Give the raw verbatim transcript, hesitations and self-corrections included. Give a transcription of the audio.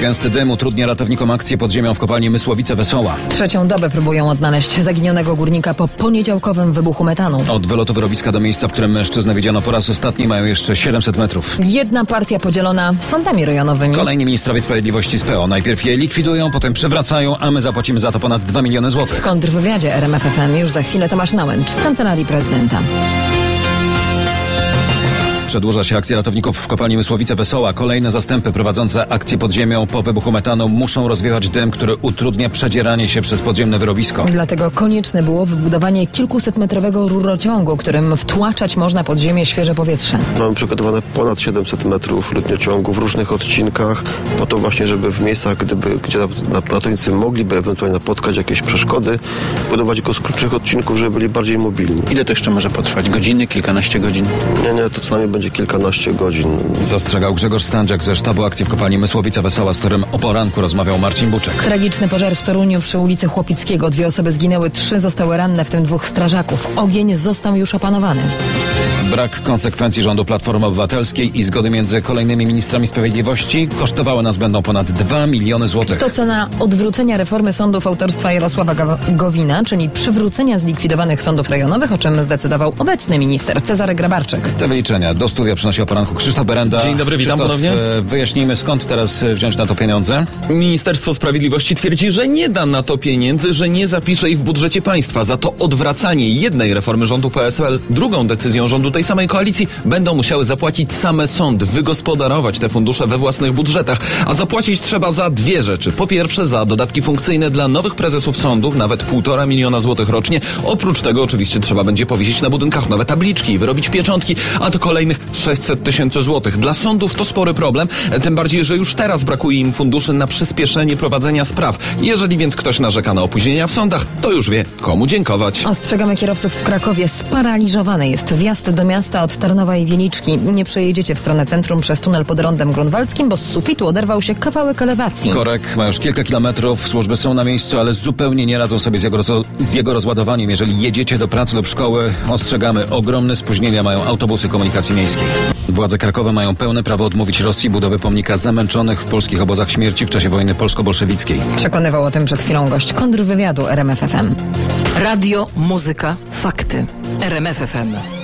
Gęsty dym utrudnia ratownikom akcję pod ziemią w kopalni Mysłowice-Wesoła. Trzecią dobę próbują odnaleźć zaginionego górnika po poniedziałkowym wybuchu metanu. Od wylotu wyrobiska do miejsca, w którym mężczyznę widziano po raz ostatni, mają jeszcze siedemset metrów. Jedna partia podzielona sądami rejonowymi. Kolejni ministrowie sprawiedliwości z P O najpierw je likwidują, potem przywracają, a my zapłacimy za to ponad dwa miliony złotych. W kontrwywiadzie R M F F M już za chwilę Tomasz Nałęcz z Kancelarii Prezydenta. Przedłuża się akcja ratowników w kopalni Mysłowice-Wesoła. Kolejne zastępy prowadzące akcję pod ziemią po wybuchu metanu muszą rozwiewać dym, który utrudnia przedzieranie się przez podziemne wyrobisko. Dlatego konieczne było wybudowanie kilkusetmetrowego rurociągu, którym wtłaczać można pod ziemię świeże powietrze. Mamy przygotowane ponad siedemset metrów lutniociągu w różnych odcinkach, po to właśnie, żeby w miejscach, gdyby, gdzie ratownicy mogliby ewentualnie napotkać jakieś przeszkody, budować go z krótszych odcinków, żeby byli bardziej mobilni. Ile to jeszcze może potrwać? Godziny, kilkanaście godzin? Nie, nie, to co najmniej będzie kilkanaście godzin. Zastrzegał Grzegorz Stanczak ze sztabu akcji w kopalni Mysłowica-Wesoła, z którym o poranku rozmawiał Marcin Buczek. Tragiczny pożar w Toruniu przy ulicy Chłopickiego. Dwie osoby zginęły, trzy zostały ranne, w tym dwóch strażaków. Ogień został już opanowany. Brak konsekwencji rządu Platformy Obywatelskiej i zgody między kolejnymi ministrami sprawiedliwości kosztowały nas będą ponad dwa miliony złotych. To cena odwrócenia reformy sądów autorstwa Jarosława Gowina, czyli przywrócenia zlikwidowanych sądów rejonowych, o czym zdecydował obecny minister Cezary Grabarczyk. Te wyliczenia do studia przynosi o poranku Krzysztof Berenda. Dzień dobry, witam Krzysztof, ponownie. Wyjaśnijmy, skąd teraz wziąć na to pieniądze? Ministerstwo Sprawiedliwości twierdzi, że nie da na to pieniędzy, że nie zapisze ich w budżecie państwa. Za to odwracanie jednej reformy rządu P S L drugą decyzją rządu tej samej koalicji będą musiały zapłacić same sądy, wygospodarować te fundusze we własnych budżetach. A zapłacić trzeba za dwie rzeczy. Po pierwsze za dodatki funkcyjne dla nowych prezesów sądów, nawet półtora miliona złotych rocznie. Oprócz tego oczywiście trzeba będzie powiesić na budynkach nowe tabliczki, wyrobić pieczątki, a to kolejnych sześćset tysięcy złotych. Dla sądów to spory problem, tym bardziej, że już teraz brakuje im funduszy na przyspieszenie prowadzenia spraw. Jeżeli więc ktoś narzeka na opóźnienia w sądach, to już wie, komu dziękować. Ostrzegamy kierowców w Krakowie. Sparaliżowany jest wjazd do miasta od Tarnowa i Wieliczki. Nie przejedziecie w stronę centrum przez tunel pod rondem grunwaldzkim, bo z sufitu oderwał się kawałek elewacji. Korek ma już kilka kilometrów, służby są na miejscu, ale zupełnie nie radzą sobie z jego, roz z jego rozładowaniem. Jeżeli jedziecie do pracy lub szkoły, ostrzegamy, ogromne spóźnienia mają autobusy komunikacji miejskiej. Władze Krakowa mają pełne prawo odmówić Rosji budowy pomnika zamęczonych w polskich obozach śmierci w czasie wojny polsko-bolszewickiej. Przekonywał o tym przed chwilą gość kontrwywiadu R M F F M. Radio, muzyka, fakty. R M F F M.